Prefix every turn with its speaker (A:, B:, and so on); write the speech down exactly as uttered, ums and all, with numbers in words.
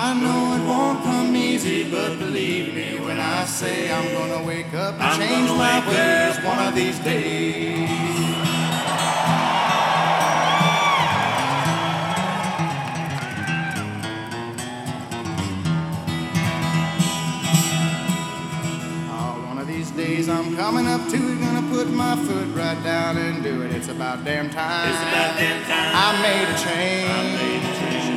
A: I know it won't come easy, but believe me when I say I'm gonna wake up and
B: I'm
A: change
B: gonna
A: my
B: wake
A: ways
B: up
A: one of these days. Oh, one of these days I'm coming up to it, gonna put my foot right down and do it. It's about damn time.
B: It's about damn time.
A: I made a change.
B: I made a change.